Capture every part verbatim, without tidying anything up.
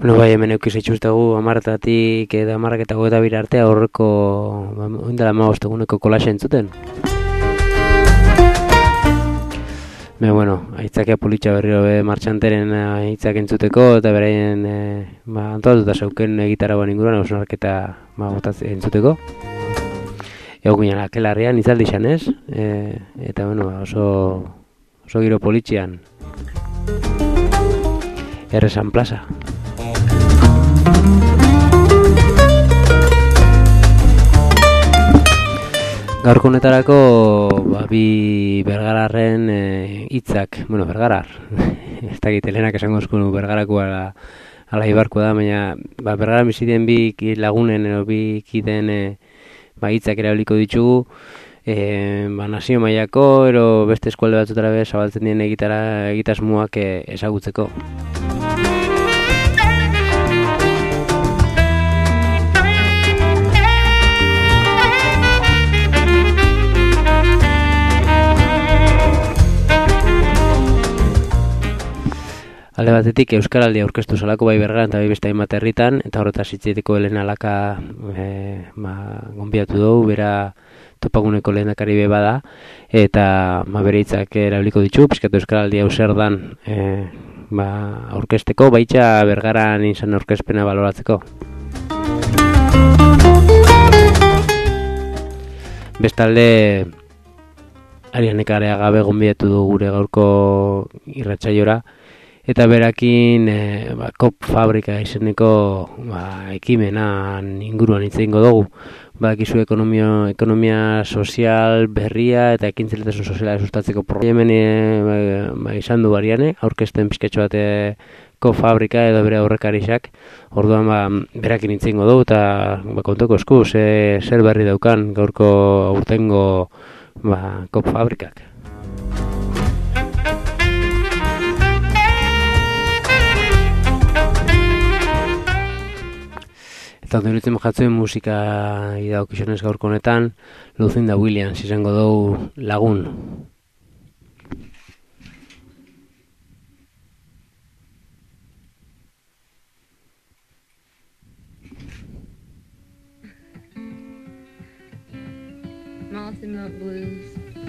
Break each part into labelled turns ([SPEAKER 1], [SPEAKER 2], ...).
[SPEAKER 1] Bueno, bai, hemen eukiz itxustegu amartatik eta amarraketako eta bir arte aurreko oindela hamabost eguneko kolaxe entzuten. Baina, bueno, aitzakia pulitxa berriro be martxanteren aitzak entzuteko eta beraien e, ba, antolatuta zauken egitaragoan inguruan hausnarketa ba, entzuteko. Ego ginen akelarrian itzaldi xan ez, e, eta bueno, oso, oso giro politxian. Erresan plaza. Gaurko honetarako ba, bi bergararren hitzak, e, bueno, bergarar, ez dakit helenak esango eskunu bergarako ala, ala ibarko da, baina ba, bergaran biziten bi lagunen edo bi kiden e, ba, hitzak erabiliko ditugu, e, ba, nazio mailako ero beste eskualde batzutara be zabaltzen dien egitara, egitasmoak e, ezagutzeko. Alde batetik Euskaraldia aurkeztu zelako bai bergaran eta bai beste hainbat herritan, eta horretaz hitzeteko Elena Alaka e, ba, gonbiatu dugu, bera topaguneko lehendakari be bada, eta ba, bere hitzak erabiliko ditu, pizkatu Euskaraldia zer dan e, ba, aurkezteko, baita bergaran izan aurkezpena baloratzeko. Bestalde, Ariane Kareagabe gonbiatu dugu gure gaurko irratsaiora, eta berakin e, ba, Kop Fabrika izeneko ba, ekimenan inguruan hitz egingo dugu. Badakizu ekonomia, ekonomia sozial berria eta ekintzeletasun soziala sustatzeko proiektu hemen e, ba, ba, izan du Ariane, aurkezten pizkatxo bat Kop Fabrika edo bere aurrekarixak. Orduan ba, berakin hitz egingo dugu eta ba, kontoko esku ze, zer berri daukan gaurko aurtengo ba, Kop Fabrikak. Eta ondoritzen jatzen musika idaukizionez gaurko honetan, Lucinda Williams izango dugu lagun.
[SPEAKER 2] Malty Milk Blues.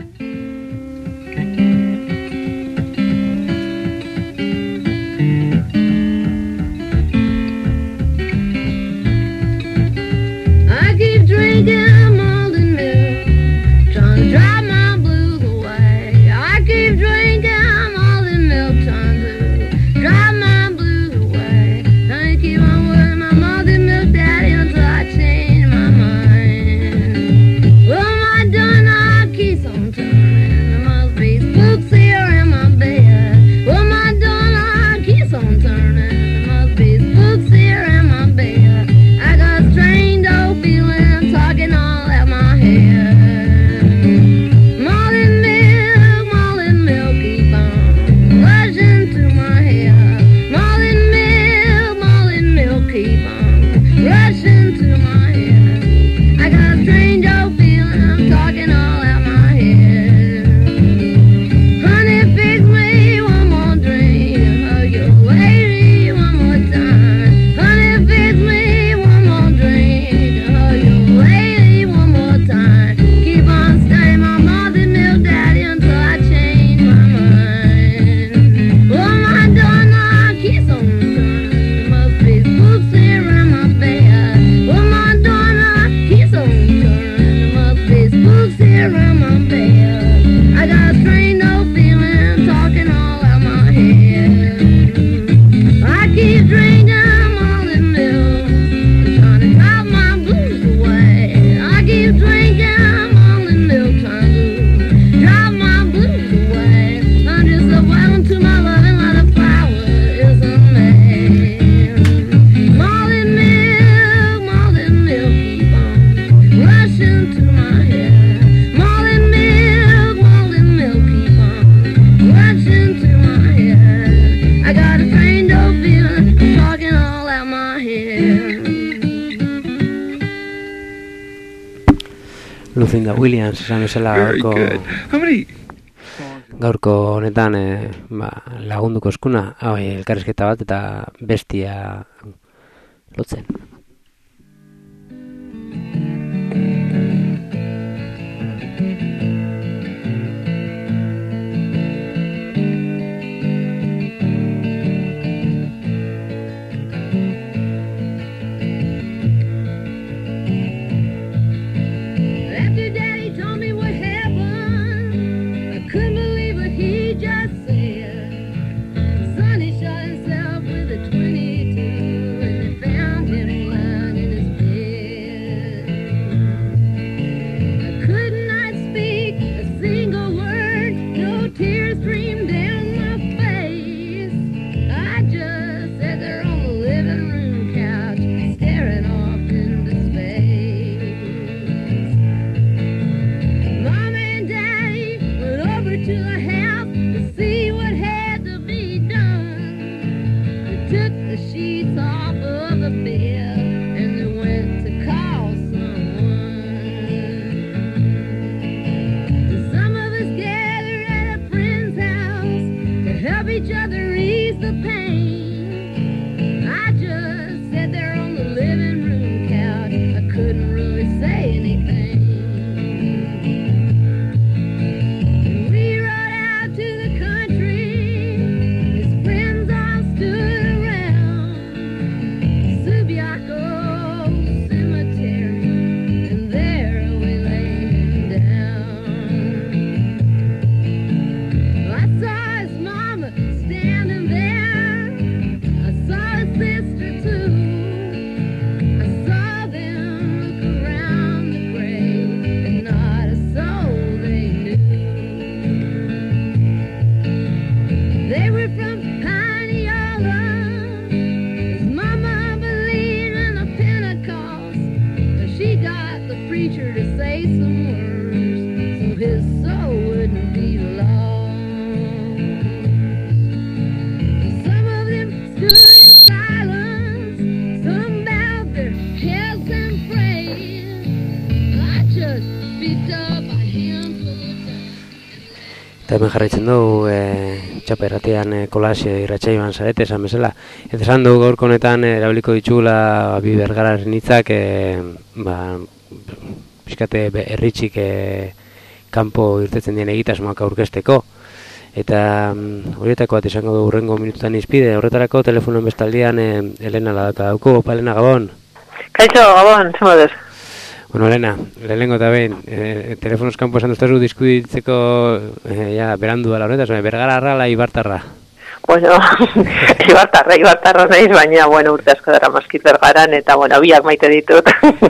[SPEAKER 2] Drinking malted milk, trying to drive my blues away. I keep drinking malted milk, trying to drive my blues away. I keep on with my malted milk daddy until I change my mind. What am I doing? I keep on turning. There must be spooks here in my bed. What am I doing? I keep on turning. There must be spooks here in my bed. I got strange old feeling talking all at my head. Malted milk, malted milk, keep on rushing to my head. Malted milk, malted milk, keep on rushing to my head. I got a strange old feeling talking all at my head. Honey, fix me one more drink, hug your lady one more time. Honey, fix me one more drink, hug your lady one more time. Keep on staying my malted milk daddy until I change my mind. What am I doing? I keep on turning. There must be spooks here in my bed. What am I doing? I keep on turning. There must be spooks here in my bed. I got a strange old feeling talking all at my head. I keep drinking malted milk, trying to drive my blues away. I keep drinking malted milk, trying to drive my blues away. I'm just so welcome to my loving like a flower is a man. Malted milk, malted milk, keep on rushing to my head. Malted milk, malted milk, keep on rushing to my head. I got a strange old feeling talking all at my head.
[SPEAKER 1] Lucinda Williams, esan bezala
[SPEAKER 3] Very
[SPEAKER 1] gaurko,
[SPEAKER 3] good. How many?
[SPEAKER 1] gaurko honetan e, ba, lagunduko eskuna, hau elkarrizketa bat eta bestia lotzen. Eta hemen jarraitzen dugu e, txapa irratian e, kolazio irratsaioan zarete esan bezala. Eta esan dugu gaurko honetan erabiliko ditugula bi bergararen hitzak e, ba, pixkate erritxik e, kanpo irtetzen dien egitasmoak aurkezteko. Eta mm, horietako bat izango dugu hurrengo minututan izpide. Horretarako telefonoen bestaldian e, Elena ladaka dauko. Opa, Elena, Gabon?
[SPEAKER 3] Kaixo, Gabon, zemodez?
[SPEAKER 1] Bueno, Elena, lehenengo eta behin, e, telefonoz kanpo esan duztazu diskuditzeko e, ja, berandu dala honetaz, Bergara arrala, Ibartarra.
[SPEAKER 3] Bueno, Ibartarra, Ibartarra nahiz, baina, bueno, urte asko dara maskit Bergaran, eta, bueno, biak maite ditut.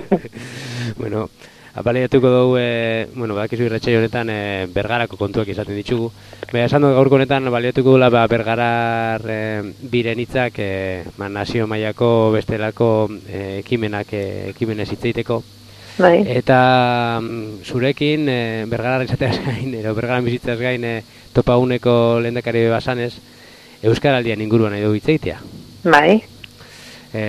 [SPEAKER 1] Bueno, apaleatuko dugu, e, bueno, badakizu irratsaio honetan e, Bergarako kontuak izaten ditugu. Baina, esan dugu gaurko honetan, baliatuko dula ba, Bergarar e, biren hitzak, e, ma, nazio mailako bestelako e, ekimenak, e, ekimenez hitzeiteko.
[SPEAKER 3] Bai.
[SPEAKER 1] Eta zurekin e, Bergarar izateaz gain, edo Bergaran bizitzaz gain e, topa uneko lehendakari basanez, Euskaraldian inguruan edo hitzeitea.
[SPEAKER 3] Bai.
[SPEAKER 1] E,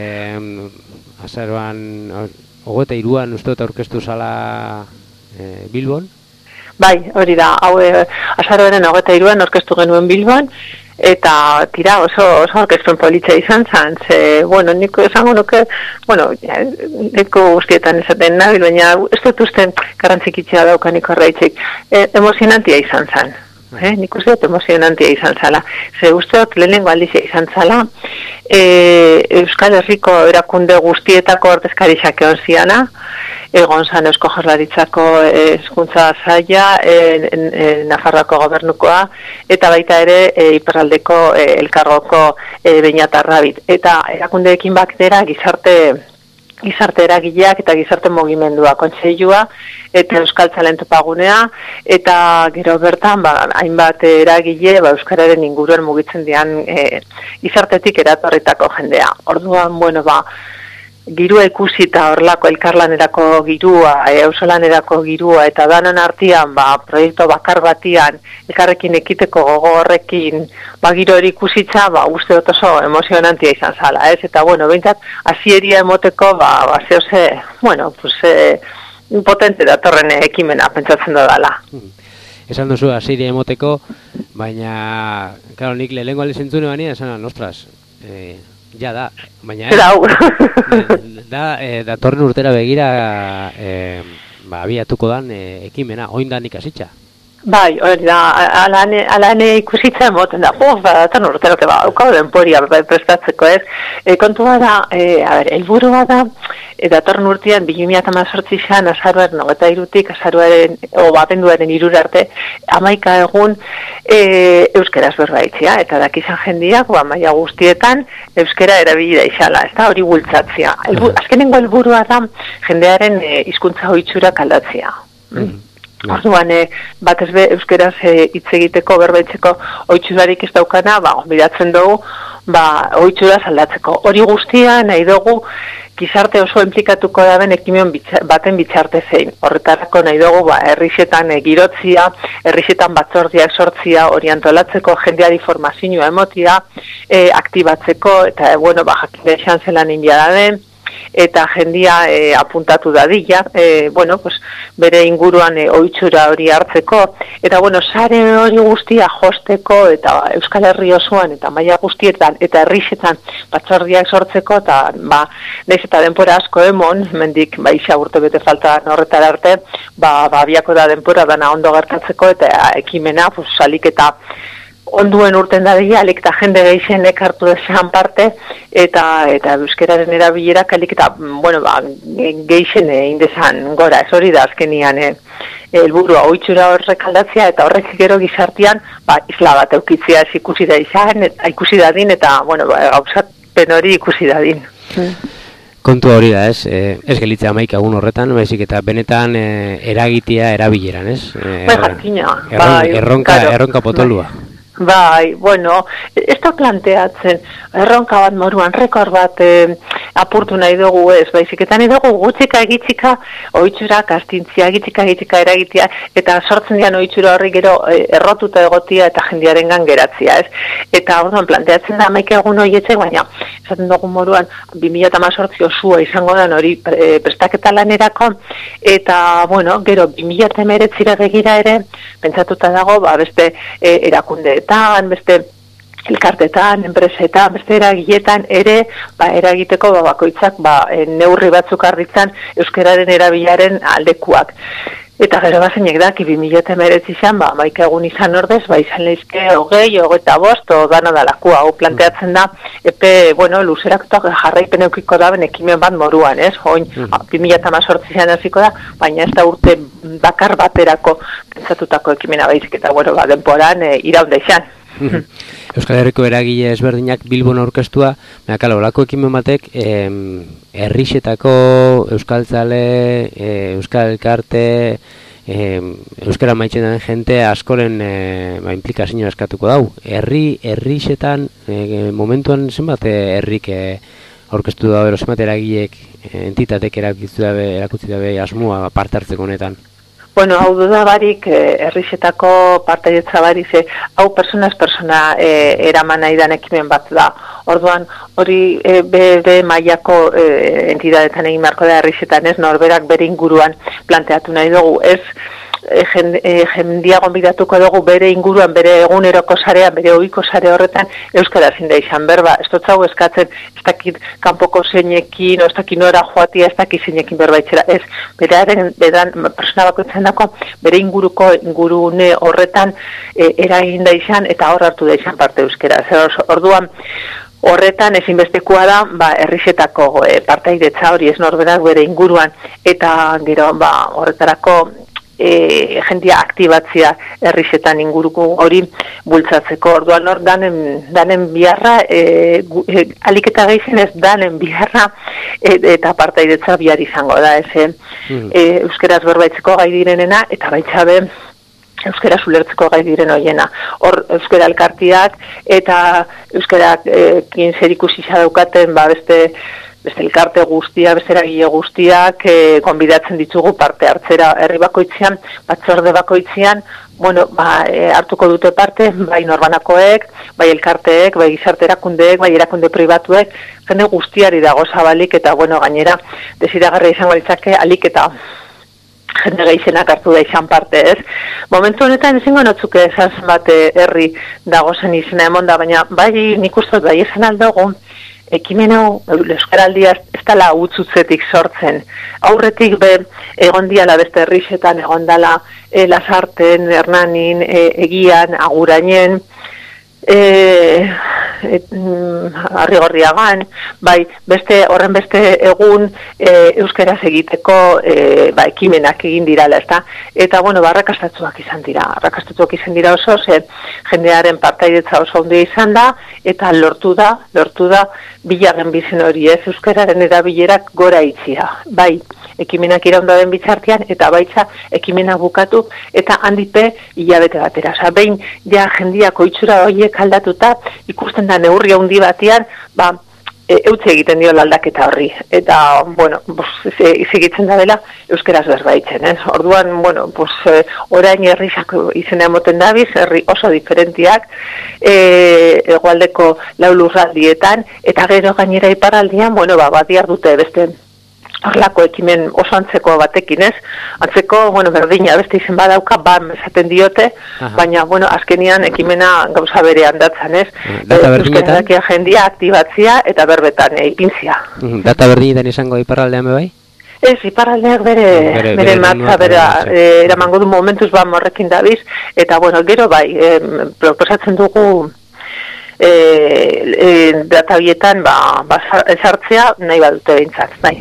[SPEAKER 1] azaroan, hogeita hiruan uste dut aurkeztu zala e, Bilbon?
[SPEAKER 3] Bai, hori da, hau e, azaroaren hogeita hiruan aurkeztu genuen Bilbon, eta tira oso oso aurkezpen politxa izan zan, ze, bueno, niko esango nuke, bueno, niko guztietan esaten nabil, baina ez dut uste garrantzikitxea daukaniko arraitzik, e, emozionantia izan zan. Eh, nik uste dut emozionantia izan zala. Ze uste dut lehenengo aldizia izan zala, e, Euskal Herriko erakunde guztietako ordezkarixak egon ziana, egon zan Eusko Jaurlaritzako hezkuntza saila, e, e, Nafarroako gobernukoa, eta baita ere e, Iparraldeko e, elkargoko e, Beñatarrabit. Eta erakundeekin batera gizarte gizarte eragileak eta gizarte mugimendua kontseilua eta Euskal Talentu Pagunea, eta gero bertan ba, hainbat eragile ba, euskararen inguruan mugitzen dian e, gizartetik eratorritako jendea. Orduan, bueno, ba, girua ikusita horlako elkarlanerako girua, e, auzolanerako girua, eta danan artean ba, proiektu bakar batian elkarrekin ekiteko gogo horrekin ba, giro hori ikusitza, ba, uste dut oso emozionantia izan zala, ez? Eta, bueno, behintzat, hasieria emoteko, ba, ba zehose, bueno, pues, eh, potente datorren ekimena pentsatzen dudala.
[SPEAKER 1] esan duzu hasiera emoteko, baina, claro, nik lehengo alde zentzune bania, esan, ostras, eh, ja da, baina...
[SPEAKER 3] Zera hau.
[SPEAKER 1] da, eh, datorren urtera begira, eh, ba, abiatuko dan eh, ekimena, oindan ikasitza.
[SPEAKER 3] Bai, hori da, alane, alane ikusitza emoten da, puf, batan urteroke, ba, haukau denporia prestatzeko ez. E, kontua da, e, a ber, elburua da, e, datorren urtean, bi mila hemezortzi xan, azaruaren, nogeta irutik, azaruaren, o abenduaren irura arte, hamaika egun e, euskeraz berbaitzia, eta dakizan jendiak, ba, maila guztietan, euskera erabili da izala, ez da, hori bultzatzia. Elbu, azkenengo helburua da, jendearen e, hizkuntza ohitzurak aldatzea. Mm. Orduan, e, batez be, euskeraz hitz e, egiteko, berbaitzeko ohitxurarik ez daukana, ba, bidatzen dugu, ba, ohitxuraz aldatzeko. Hori guztia nahi dugu, gizarte oso implikatuko daben ekimen bitxa, baten bitxarte zein. Horretarako nahi dugu, ba, herrixetan e, girotzia, herrixetan batzordiak sortzia, hori antolatzeko, jendeari formazioa emotia, e, aktibatzeko, eta, e, bueno, ba, jakide esan zelan inbia da den, eta jendia e, apuntatu dadila, e, bueno, pues, bere inguruan e, ohitxura hori hartzeko, eta bueno, sare hori guztia josteko, eta Euskal Herri osoan, eta maila guztietan, eta herrixetan batzordiak sortzeko, eta ba, naiz eta denpora asko emon, mendik ba, isa urte bete falta horretara arte, ba, ba, abiako da denpora dana ondo gertatzeko, eta ekimena, pues, salik eta onduen urten dadila, alik eta jende gehienek hartu desan parte, eta eta euskeraren erabilera kalik eta, bueno, ba, gehien indezan gora, ez hori da azkenian, eh, helburua ohitxura horrek aldatzea, eta horrek gero gizartean, ba, isla bat eukitzea ez ikusi da izan, eta ikusi dadin, eta, bueno, ba, gauzatpen hori ikusi dadin.
[SPEAKER 1] Kontu hori da, ez? Eh, ez gelitzea hamaika egun horretan, baizik eta benetan eh, eragitea erabileran, ez? Eh,
[SPEAKER 3] bai, jakina.
[SPEAKER 1] Erron,
[SPEAKER 3] bai,
[SPEAKER 1] erronka,
[SPEAKER 3] claro,
[SPEAKER 1] erronka potolua.
[SPEAKER 3] Bai. Bai, bueno, ez da planteatzen, erronka bat moruan, rekord bat eh, apurtu nahi dugu ez, baizik, eta nahi dugu gutxika egitzika, ohitxurak, astintzia, egitzika, egitzika, eragitea, eta sortzen dian ohitxura horri gero eh, errotuta egotia eta jendiaren geratzia, ez? Eta orduan planteatzen da hamaika egun horietzek, baina esaten dugu moruan, bi mila hemezortzi osua izango den hori e, prestaketa lanerako, eta, bueno, gero bi mila hemeretzira begira ere, pentsatuta dago, ba, beste e, erakundeetan, beste elkartetan, enpresetan, beste eragiletan ere, ba, eragiteko ba, bakoitzak ba, neurri batzuk harritzan euskararen erabilaren aldekuak. Eta gero bazainek da, ki bi mila hemeretzi izan, ba, maika egun izan ordez, ba, izan lehizke hogei, hogeita bost, o dana dalakua. Hau planteatzen da, epe, bueno, luzeraktuak jarraipen eukiko daben ekimen bat moruan, ez? Oin, bi mila hemezortzi izan hasiko da, baina ez da urte bakar baterako pentsatutako ekimena baizik, eta, bueno, ba, denporan e, iraunda izan.
[SPEAKER 1] Euskal Herriko eragile ezberdinak Bilbon aurkeztua, baina kala, olako ekimen batek em, herrixetako euskaltzale, e, euskal elkarte, e, euskara maitzen den jente askoren e, ba, implikazioa eskatuko dau. Herri, herrixetan, e, momentuan zenbat herrik e, aurkeztu da bero, zenbat eragileek, e, entitatek erakutsi dabe, erakutsi dabe asmoa parte hartzeko honetan.
[SPEAKER 3] Bueno, hau duda barik, eh, herrixetako partaietza barik, ze, hau personaz persona eh, eraman nahi dan ekimen bat da. Orduan, hori eh, bere mailako eh, entidadetan egin marko da herrixetan, ez, norberak bere inguruan planteatu nahi dugu, ez, jendia gonbidatuko dugu bere inguruan, bere eguneroko sarean, bere ohiko sare horretan euskara zin da izan berba. Ez dut zau eskatzen, ez dakit kanpoko zeinekin, ez dakit nora joatia, ez dakit zeinekin berbaitzera. Ez, beraren, beran, persona bakoitzen dako, bere inguruko ingurune horretan e, eragin da izan, eta hor hartu da izan parte euskara. Zer, orduan, horretan ezinbestekoa da, ba, herrixetako e, partaidetza hori ez norberak bere inguruan, eta gero, ba, horretarako E, jendia aktibatzia herrixetan inguruko hori bultzatzeko. Orduan hor danen, danen biharra, e, e, alik eta gehien ez danen biharra e, eta partaidetza bihar izango da, ez, mm. e, euskeraz berbaitzeko gai direnena, eta baitzabe euskera ulertzeko gai diren hoiena. Hor euskera elkartiak eta euskarak e, zerikusi daukaten, ba, beste beste elkarte guztia, beste eragile guztiak e, konbidatzen ditugu parte hartzera herri bakoitzean, batzorde bakoitzean, bueno, ba, e, hartuko dute parte, bai norbanakoek, bai elkarteek, bai gizarte erakundeek, bai erakunde pribatuek, jende guztiari dago zabalik, eta bueno, gainera desiragarria izango litzake alik eta jende gehienak hartu da izan parte, ez? Momentu honetan ezingo notzuke esan zenbat herri dagozen izena emonda, baina bai nik uste bai esan aldago, ekimen hau Euskaraldia ez dela utzutzetik sortzen. Aurretik be egon diala beste herrixetan, egon dala e, Lasarten, Hernanin, e, Egian, Agurainen, e, et, mm, Arrigorriagan, bai, beste horren beste egun e, euskaraz egiteko e, ba, ekimenak egin dirala, ezta? Eta bueno, ba, arrakastatsuak izan dira. Arrakastatsuak izan dira oso, ze jendearen partaidetza oso handia izan da, eta lortu da, lortu da bilagen bizen hori, ez, euskararen erabilerak gora itzia. Bai, ekimenak iraunda den bitzartean, eta baitza ekimena bukatu, eta handipe hilabete batera. Osa, behin ja jendiak ohitura horiek aldatuta, ikusten da neurri handi batean, ba, e, eutze egiten dio aldaketa horri. Eta, bueno, izigitzen da dela, euskeraz berbaitzen, ez? Orduan, bueno, pues, e, orain herriak izena emoten dabiz, herri oso diferentiak, e, hegoaldeko lau lurraldietan, eta gero gainera iparraldian, bueno, ba, badiar dute beste horlako ekimen oso antzeko batekin, ez? Antzeko, bueno, berdina, beste izen badauka, bam, esaten diote, aha, baina, bueno, azkenian ekimena gauza berean datzan, ez?
[SPEAKER 1] Data berdinetan?
[SPEAKER 3] Euskaraki jendia aktibatzia eta berbetan e, ipintzia.
[SPEAKER 1] Data berdinetan izango iparraldean bebai?
[SPEAKER 3] Ez, iparraldeak bere, bere, bere matza, bere, e, eramango du momentuz ba morrekin dabiz, eta, bueno, gero bai, e, proposatzen dugu e, e, data bietan, ba, ba, esartzea nahi badute behintzat, bai.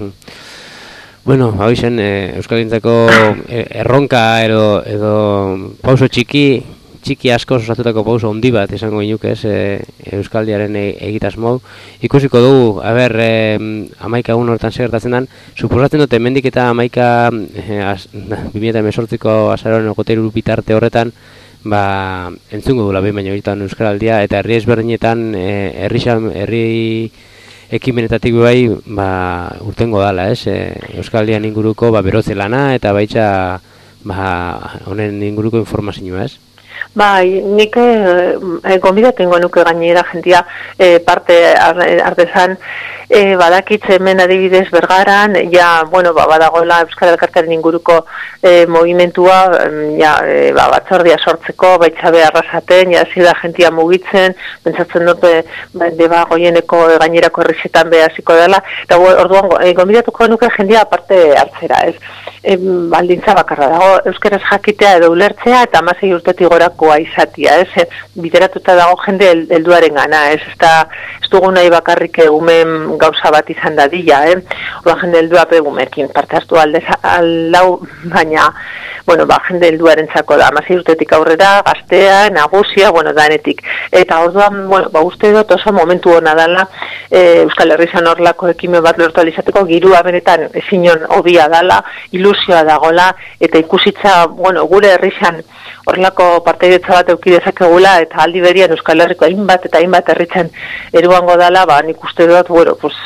[SPEAKER 1] Bueno, hau izen, eh, Euskalgintzako erronka edo, edo pauso txiki, txiki asko osatutako pauso handi bat izango inuke, ez, e, Euskaldiaren e, egitasmo. Ikusiko dugu, a ber, e, amaika egun hortan segertatzen den, suposatzen dute hemendik eta amaika e, bi mila hemezortziko azaroaren ogoteru bitarte horretan, ba, entzungo dula behin baino egiten Euskaraldia, eta herri ezberdinetan, e, herri, herri ekimenetatik bai, ba, urtengo dala, ez? E, Euskaldian inguruko ba, berotze lana eta baitza ba, honen inguruko informazioa, ez?
[SPEAKER 3] Bai, nik e, gonbidatengo nuke gainera jentia e, parte artezan, e, badakitze hemen adibidez Bergaran, ja, bueno, ba, badagoela Euskal Elkartearen inguruko e, movimentua, ja, e, ba, batzordia sortzeko, baitzabe arrasaten, ja, zida jentia mugitzen, pentsatzen dute, ba, deba goieneko e, gainerako herrixetan behaziko dela, eta orduan, e, gonbidatuko nuke jendia parte hartzera, ez? E, baldintza bakarra dago, euskaraz jakitea edo ulertzea, eta hamasei urtetik gorakoa izatia, ez? Bideratuta dago jende helduaren gana, ez? Ez, da, ez dugu nahi bakarrik egumen gauza bat izan dadila, eh? Ola jende heldua pegumekin, parte hartu aldez aldau, baina, bueno, ba, jende helduaren zako da, hamasei urtetik aurrera, gaztea, nagusia, bueno, danetik. Eta orduan, bueno, ba, uste dut oso momentu hona dala, e, Euskal Herrian horlako ekimen bat lortu alizateko, girua benetan ezinon hobia dala, ilusioa dagola, eta ikusitza, bueno, gure herrian horrelako partaidetza bat eduki dezakegula, eta aldi berian Euskal Herriko hainbat eta hainbat herritzen eruango dala, ba, nik uste dut, bueno, pues,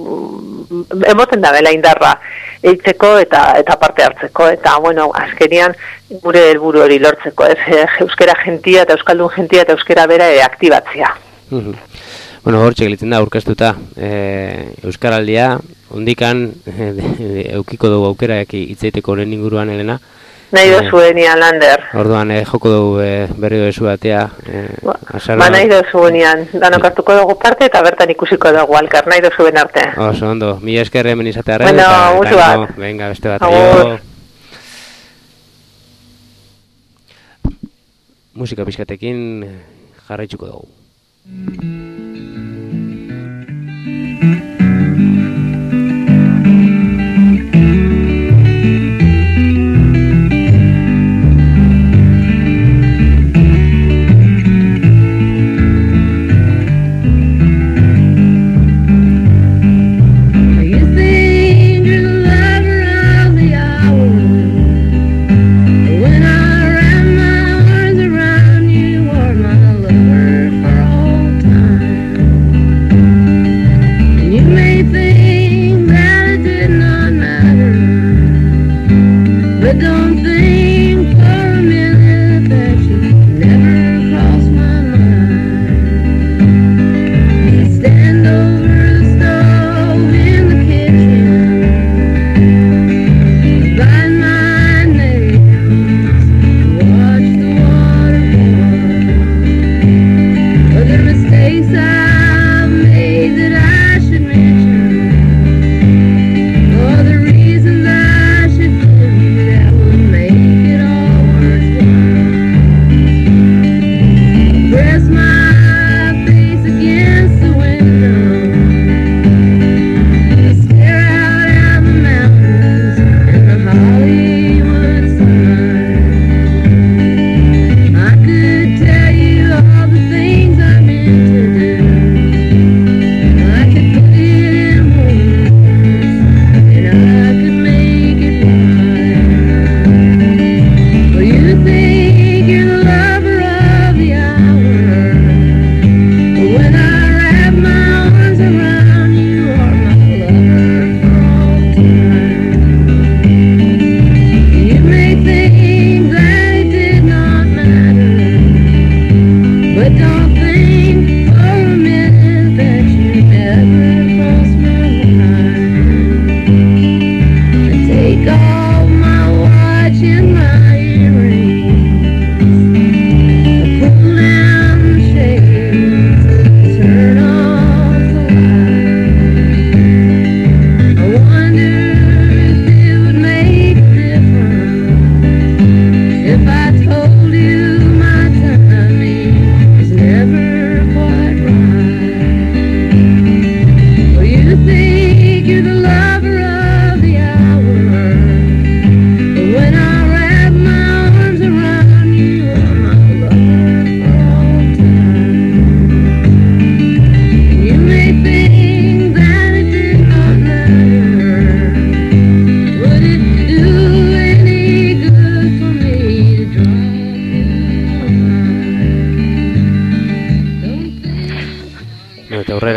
[SPEAKER 3] emoten da bela indarra eitzeko eta eta parte hartzeko, eta, bueno, azkenian gure helburu hori lortzeko, ez, euskera gentia eta euskaldun gentia eta euskera bera e, aktibatzea.
[SPEAKER 1] Bueno, hortxe gelitzen da, aurkeztuta, e, Euskaraldia, ondikan, e, eukiko dugu aukera hitzeiteko honen inguruan, Elena.
[SPEAKER 3] Nahi dozuenian, Lander.
[SPEAKER 1] Orduan, eh, joko dugu eh, berri dozu batea. Eh,
[SPEAKER 3] ba, nahi dozuenian. Danok hartuko dugu parte eta bertan ikusiko dugu alkar, nahi dozuen arte.
[SPEAKER 1] Oso, ondo. Mila esker hemen izatearen.
[SPEAKER 3] Bueno, mutu bat.
[SPEAKER 1] Venga, beste bat. Aio. Musika pixkatekin jarraitzuko dugu.
[SPEAKER 2] When I wrap my arms around you, are my lover for all time.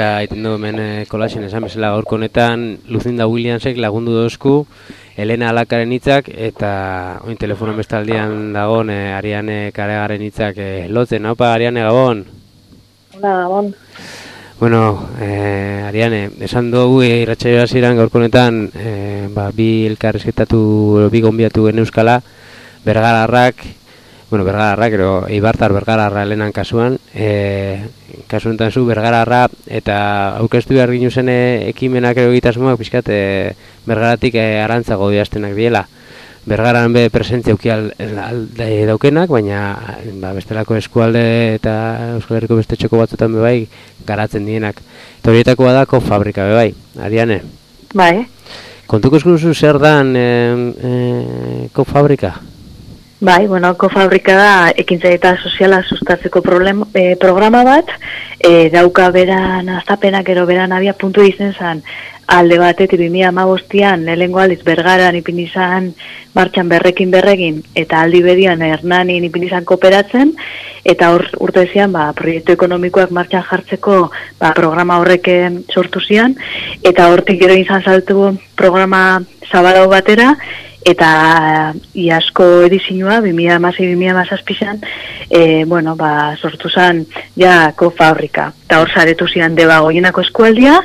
[SPEAKER 1] eta egiten du hemen e, kolaxen esan bezala gaurko honetan Lucinda Williamsek lagundu dozku Elena Alakaren hitzak eta oin telefonoan bestaldian dagoen e, Ariane Karegaren hitzak e, lotzen. Haupa, Ariane, Gabon?
[SPEAKER 3] Hola, Gabon.
[SPEAKER 1] Bueno, eh, Ariane, esan dugu e, irratsaio hasieran gaurko honetan e, ba, bi elkarrizketatu, bi gonbidatu geneuskala, Bergararrak, bueno, Bergararrak, ero Eibartar Bergararra Elenan kasuan, e, kasu honetan zu Bergararra eta aurkeztu behar ginu zen ekimenak ero egitasmoak pixkat e, Bergaratik e, arantzago diaztenak diela. Bergaran be presentzia uki daukenak, baina ba, bestelako eskualde eta Euskal Herriko beste txoko batzutan be bai garatzen dienak. Eta horietakoa da Kop fabrika be bai, Ariane.
[SPEAKER 3] Bai.
[SPEAKER 1] Kontuko eskuduzu zer dan e, e, Kop fabrika?
[SPEAKER 4] Bai, bueno, Kop fabrika da ekintza eta soziala sustatzeko problem, e, programa bat, e, dauka beran astapenak ero beran abia puntu izen zan, alde batetik bi mila hamabostean lehengo aldiz Bergaran ipini izan martxan berrekin berregin eta aldi bedian Hernanin ipini izan kooperatzen eta hor urtezian ba, proiektu ekonomikoak martxan jartzeko ba, programa horrek sortu zian eta hortik gero izan saltu programa zabalau batera eta iasko edizioa bi mila hamasei bi mila hamazazpian e, bueno, ba, sortu zen ja Kop fabrika eta hor saretu zian deba goienako eskualdia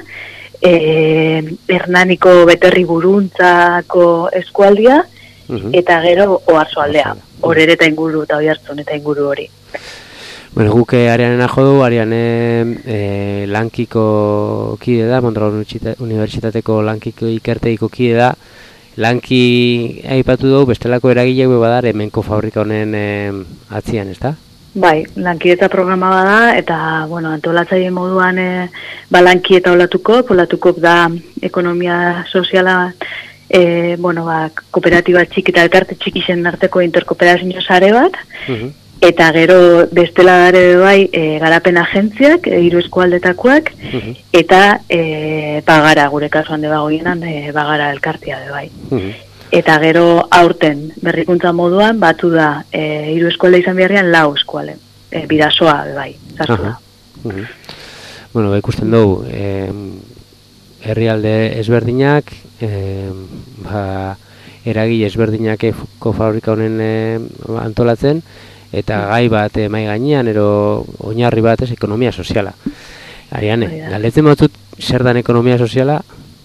[SPEAKER 4] E, Hernaniko beterri buruntzako eskualdia uh-huh. eta gero Oarsoaldea, horere eta inguru eta Oiartzun eta inguru hori.
[SPEAKER 1] Bueno, guk Arianena jodu, Ariane e, lankiko kide da, Mondragon Unibertsitateko lankiko ikerteiko kide da, lanki aipatu dugu bestelako eragileak badar hemen Kop fabrika honen e, atzian, ezta?
[SPEAKER 4] Bai, lankidetza programa bada, eta, bueno, antolatzaile moduan e, ba lankieta olatuko, olatuko da ekonomia soziala, e, bueno, ba, kooperatiba txiki eta elkarte txiki zen arteko interkooperazio sare bat, uh-huh. eta gero bestela dare bai e, garapen agentziak, e, hiru eskualdetakoak, uh-huh. eta e, bagara, gure kasuan de bagoienan, e, bagara elkartea de bai. Uh-huh. Eta gero aurten berrikuntza moduan batu da e, hiru eskualde izan beharrean lau eskualde. E, bidasoa bai, zasua.
[SPEAKER 1] Uh-huh. Bueno, ba, ikusten dugu, eh, herrialde ezberdinak, eh, ba, eragile ezberdinak Kop fabrika honen eh, antolatzen, eta gai bat eh, mai gainean, ero oinarri bat ez ekonomia soziala. Ariane, galdetzen batzut zer dan ekonomia soziala?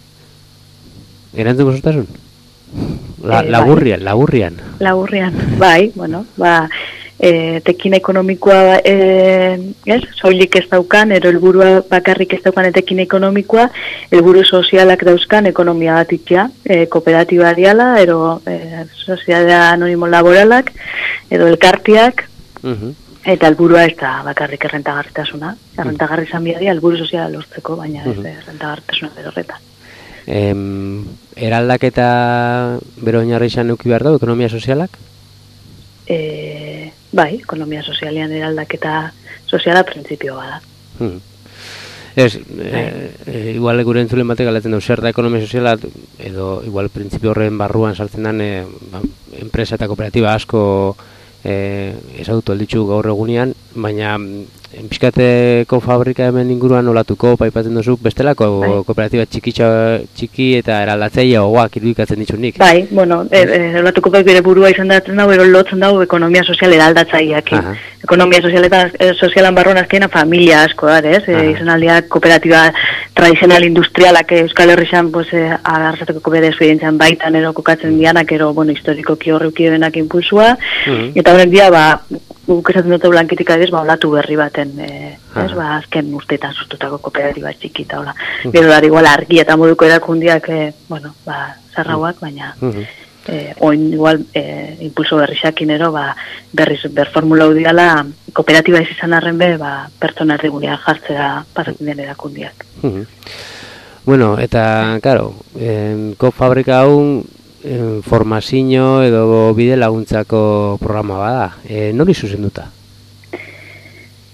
[SPEAKER 1] Erantzungo zutasun? La,
[SPEAKER 4] eh,
[SPEAKER 1] laburrian, bai. laburrian.
[SPEAKER 4] Laburrian, bai, bueno, ba, e, tekin ekonomikoa, e, ez, soilik ez daukan, ero helburua bakarrik ez daukan etekin ekonomikoa, helburu sozialak dauzkan ekonomia bat itxea, e, kooperatiba diala, ero e, sozialea anonimo laboralak, edo elkartiak, uh-huh. eta helburua ez da bakarrik errentagarritasuna. Errentagarri izan biaria, helburu soziala lortzeko, baina ez uh-huh. errentagarritasuna berorretan.
[SPEAKER 1] Em, eraldaketa bero oinarri izan euki behar dago, ekonomia sozialak?
[SPEAKER 4] E, bai, ekonomia sozialean eraldaketa soziala printzipioa da. Hmm.
[SPEAKER 1] Ez, e, e, igual gure entzulen batek galetzen dugu, zer da ekonomia soziala, edo igual printzipio horren barruan saltzen den e, ba, enpresa eta kooperatiba asko e, ezagutu alditzu gaur egunean, baina pixkateko fabrika hemen inguruan olatuko, paipatzen duzu, bestelako bai. Kooperatiba txiki, txiki eta eraldatzaile gogoak irudikatzen ditzunik.
[SPEAKER 4] Bai, bueno, e, e, olatuko bere burua izan datzen dago, ero lotzen dago ekonomia sozial eraldatzaileak. Ekonomia sozial eta e, sozialan barruan azkena familia asko da, ez? E, izan aldeak kooperatiba tradizional industrialak Euskal Herrian, pues, e, agarrazateko koopera esperientzian baitan ero kokatzen dianak, ero, bueno, historikoki horreuki benak impulsua, uh-huh. eta horrek dia, ba, guk esaten dute blanketik adez, ba, olatu berri baten, e, ez, ba, azken urteetan sortutako kooperatiba txikita, hola. Uh-huh. Gero da, igual, argi eta moduko erakundiak, e, bueno, ba, zarrauak, baina, uh-huh. e, oin, igual, e, impulso berri xakinero, ba, berriz, berformula udiala, kooperatiba ez izan arren be, ba, pertsona erregunean jartzea pasatzen den erakundiak.
[SPEAKER 1] Uh-huh. Bueno, eta, claro, eh, Kop fabrika hau, formazio edo bide laguntzako programa bada. E, nori zuzenduta?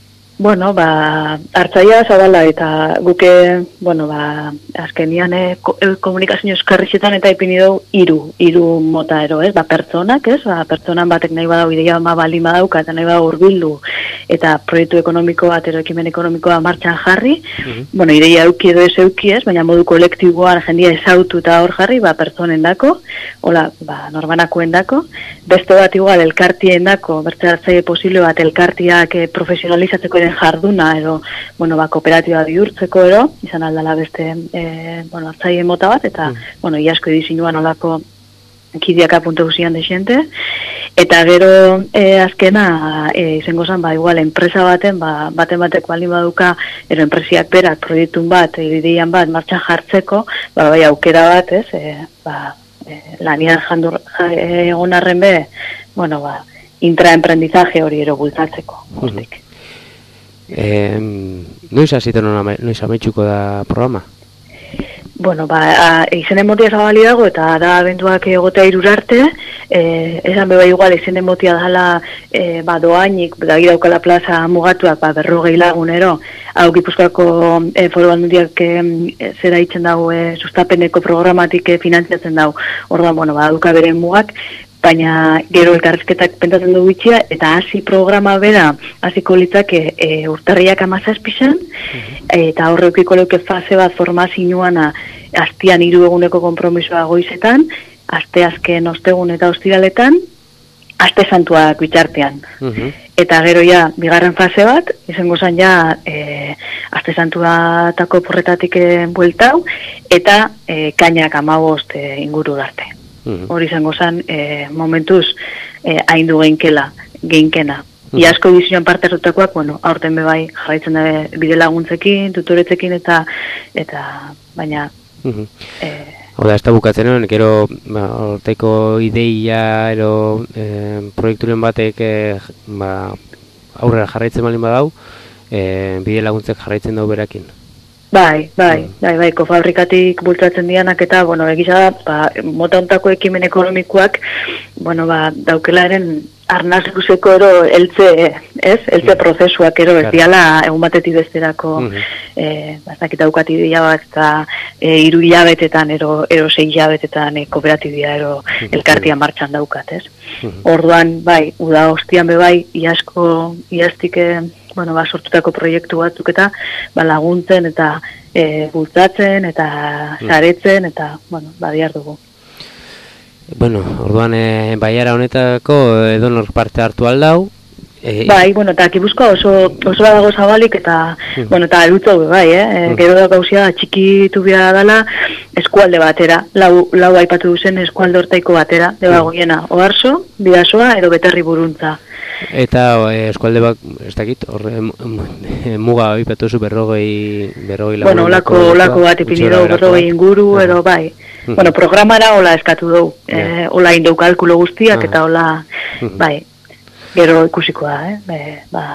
[SPEAKER 4] Bueno, ba, hartzaia zabala eta guke, bueno, ba, azkenian eh, ko, eh, komunikazio eskarrixetan eta ipini dugu hiru, hiru mota ero, ez? Ba, pertsonak, ez? Ba, pertsonan batek nahi badau ideia ma bali badauka eta nahi badau hurbildu eta proiektu ekonomiko bat, ero ekimen ekonomikoa martxan jarri. Mm-hmm. Bueno, ideia euki edo ez euki ez, baina modu kolektiboan jendia ezautu eta hor jarri, ba, pertsonen dako, hola, ba, norbanakoen dako. Beste bat igual, elkartien dako, bertze hartzaile posible bat, elkartiak eh, profesionalizatzeko den jarduna edo, bueno, ba, kooperatiba bihurtzeko ero, izan aldala beste e, bueno, hartzaile mota bat, eta, mm. bueno, iasko edizinuan olako kidiaka puntu guzian desente, eta gero e, azkena e, izango zen, ba, igual, enpresa baten, ba, baten batek baldin baduka, ero enpresiak berak proiektun bat, ideian bat, martxan jartzeko, ba, bai, aukera bat, ez, e, ba, e, lanian jandur ja, e, egon arren be, bueno, ba, intraemprendizaje hori ero bultatzeko, hortik. Mm-hmm.
[SPEAKER 1] Eh, noiz hasita nona, noiz amaitzuko da programa?
[SPEAKER 4] Bueno, ba, izen emotia zabali dago eta da abenduak egotea irurarte, eh, esan beba igual izen emotia dala eh, ba, doainik, da daukala plaza mugatuak, ba, berrogei lagunero, hau Gipuzkoako eh, foru aldundiak eh, zera itzen dago eh, sustapeneko programatik eh, finantziatzen dago, orduan, bueno, ba, duka bere mugak, baina gero elkarrizketak pentatzen dugu itxia, eta hasi programa bera, hasiko litzake e, urtarriak amazazpizan, mm-hmm. eta horreukiko leuke fase bat formazioana hastian hiru eguneko konpromisoa goizetan, aste azken ostegun eta ostiraletan, aste santuak bitartean. Mm-hmm. Eta gero ja, bigarren fase bat, izango zen ja, e, aste santuatako porretatik bueltau, eta e, kainak amabost e, inguru darte. Mm-hmm. Hori izango zen, e, momentuz, e, haindu geinkela, geinkena. Mm-hmm. Iasko edizioan parte hartutakoak, bueno, aurten bebai jarraitzen da bide laguntzekin, tutoretzekin, eta, eta baina... Mm-hmm. e,
[SPEAKER 1] Oda, ez da bukatzen hori, gero, ba, horteko ideia, ero, e, proiekturen batek, e, ba, aurrera jarraitzen balin badau, e, bide laguntzek jarraitzen dau berakin.
[SPEAKER 4] Bai, bai, bai, bai, kofabrikatik bultzatzen dianak eta, bueno, egisa da, ba, mota ontako ekimen ekonomikoak, bueno, ba, daukelaren arnaz luzeko ero eltze, ez? Eltze prozesuak ero, ez diala egun batetik besterako, mm-hmm. eh, bazakit daukat ideia bat, eta e, iru hilabetetan, ero, ero sei hilabetetan e, kooperatibia, ero mm-hmm. elkartia martxan daukat, ez? Mm-hmm. Orduan, bai, uda hostian be bai, iasko, iaztik, bueno, ba, sortutako proiektu batzuk eta ba, laguntzen eta e, bultzatzen eta saretzen eta, bueno, ba, diar dugu.
[SPEAKER 1] Bueno, orduan, e, baiara honetako edonor parte hartu aldau. E,
[SPEAKER 4] bai, bueno, eta Gipuzkoa oso, oso dago zabalik eta, mm. bueno, eta elutzo bai, eh? Mm. Gero da gauzia txikitu bia dela eskualde batera, lau, lau aipatu duzen eskualde hortaiko batera, deba mm. goiena, Oarso, Bidasoa, edo Beterri Buruntza.
[SPEAKER 1] Eta e, eskualde bak, ez dakit, horre, muga aipatu zu berrogei, berrogei lagun.
[SPEAKER 4] Bueno, olako, olako bat ipini dugu, berrogei inguru, uh-huh. edo bai. Uh-huh. Bueno, programara hola eskatu dugu, yeah. e, hola indau kalkulo guztiak, uh-huh. eta hola, uh-huh. bai. Gero ikusikoa, eh? Be, ba,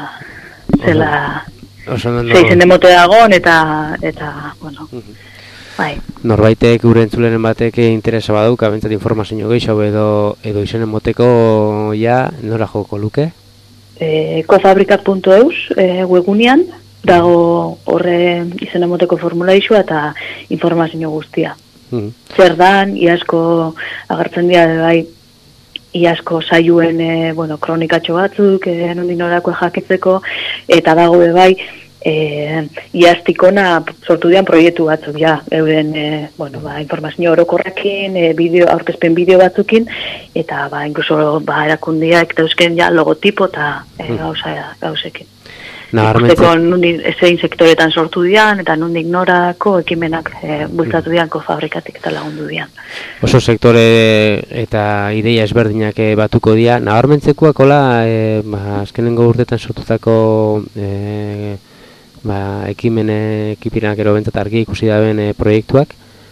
[SPEAKER 4] zela, zeizen demote dagoen, eta, eta, bueno, uh-huh. bai.
[SPEAKER 1] Norbaitek gure entzulenen batek interesa badauka, bentsat informazio gehiago edo, edo izenen moteko ja, nora joko luke?
[SPEAKER 4] E, kofabrika puntu eus e, webgunean, dago horre izenen moteko formula isua eta informazio guztia. Uh-huh. Zer dan, iasko agertzen dira, bai, iasko saioen, e, bueno, kronikatxo batzuk, e, nondin orako jakitzeko, eta dago bai, e, iaztikona sortu dian proiektu batzuk, ja, euren, e, bueno, ba, informazio orokorrakin, e, bideo, aurkezpen bideo batzukin, eta, ba, incluso, ba, erakundiak dauzken, ja, logotipo eta e, gauza, gauzekin. Ikusteko nondik zein sektoretan sortu dian, eta nondik norako ekimenak e, bultzatu dian kofabrikatik eta lagundu dian.
[SPEAKER 1] Oso sektore eta ideia ezberdinak e, batuko dira. Nabarmentzekoak hola, e, ba, azkenengo urtetan sortutako e, ba, ekimene, ekipinak ero bentzat argi ikusi daben e, proiektuak.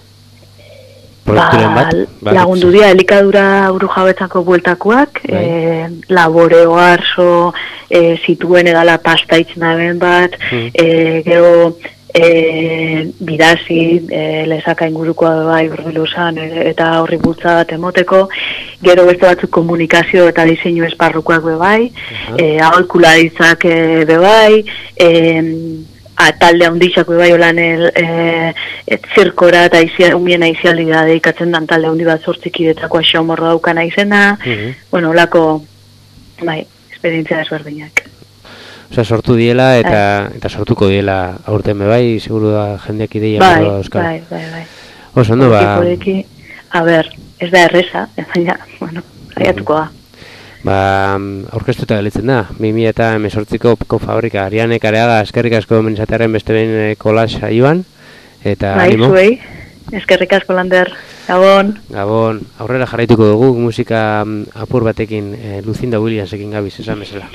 [SPEAKER 4] Ba, bat, lagundu dira elikadura buru jabetzako bueltakoak, e, labore oarso, e, zituen edala pasta itzen daben bat, mm. e, gero e, bidazi, e, lesaka ingurukoa bai urbiluzan, e, eta horri bultza bat emoteko, gero beste batzuk komunikazio eta diseinu esparrukoak bebai, uh-huh. e, aholkularitzak e, bebai, e, a, talde handixak bebai olan el, e, et zirkora eta umien aizialdi da dedikatzen dan talde handi bat zortzikidetako aixomorro daukana izena, uh-huh. bueno, olako, bai, esperientzia desberdinak.
[SPEAKER 1] Osea, sortu diela eta eta sortuko diela aurten bai, seguru da jendeak ideia
[SPEAKER 4] bai,
[SPEAKER 1] nola euskal.
[SPEAKER 4] Bai, bai, bai.
[SPEAKER 1] Oso ondo ba.
[SPEAKER 4] Poliki, a ber, ez da erreza, baina, bueno, saiatuko da.
[SPEAKER 1] Ba, aurkeztuta gelitzen da. bi mila hemezortziko Kofabrika Ariane Kareaga eskerrik asko menizatearen beste behin kolas saioan eta
[SPEAKER 4] bai,
[SPEAKER 1] animo.
[SPEAKER 4] Zuei, eskerrik asko Lander. Gabon.
[SPEAKER 1] Gabon. Aurrera jarraituko dugu musika apur batekin eh, Lucinda Williamsekin gabiz esan bezala.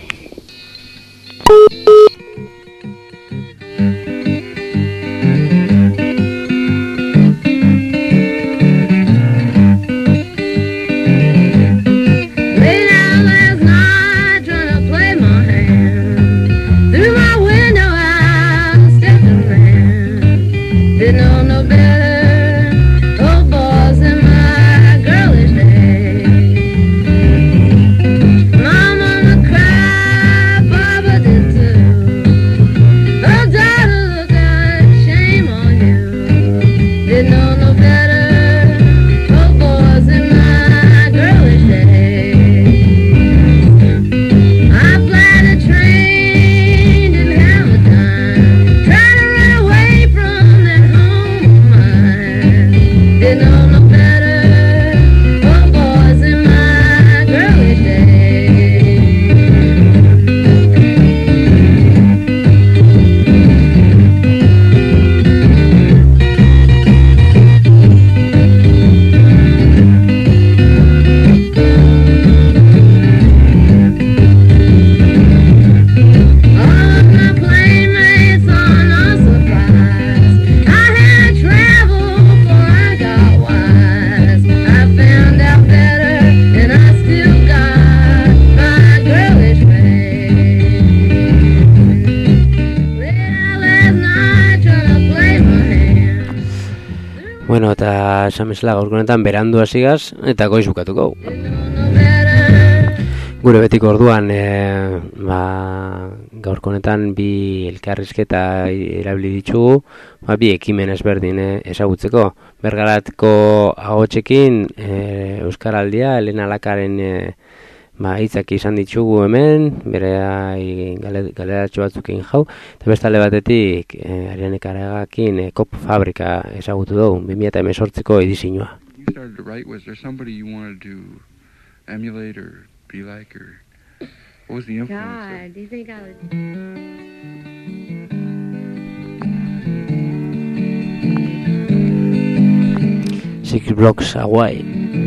[SPEAKER 1] Bueno, eta esan bezala gaurko honetan berandu hasigaz eta goiz bukatuko. Gure betiko orduan e, ba, gaurko honetan bi elkarrizketa erabili ditugu, ba, bi ekimen ezberdin e, ezagutzeko. Bergaratko ahotsekin e, Euskaraldia, Elena Lakaren e, ba, hitzak izan ditugu hemen, bere galeratxo batzukin jau, eta bestale batetik e, Ariane Kareagakin e, Kofabrika ezagutu dugu, bi mila hemezortziko edizioa.
[SPEAKER 5] You started to write, was there somebody you wanted to emulate or be like, or what was the influence?
[SPEAKER 2] God, do you think I would...
[SPEAKER 1] Six Blocks Away.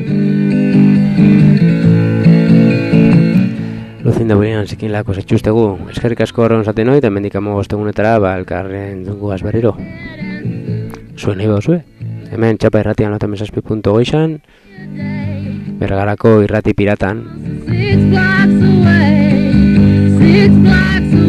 [SPEAKER 1] Lucinda Williamsekin lako zetxustegu. Eskerrik asko horren zaten hori, eta mendikamo goztegunetara, ba, elkarren dungu azberriro. Zuen nahi bauzue. Hemen txapa irratian lauta mesazpi punto goizan, Bergarako irrati piratan.
[SPEAKER 2] Six blocks away, six blocks away.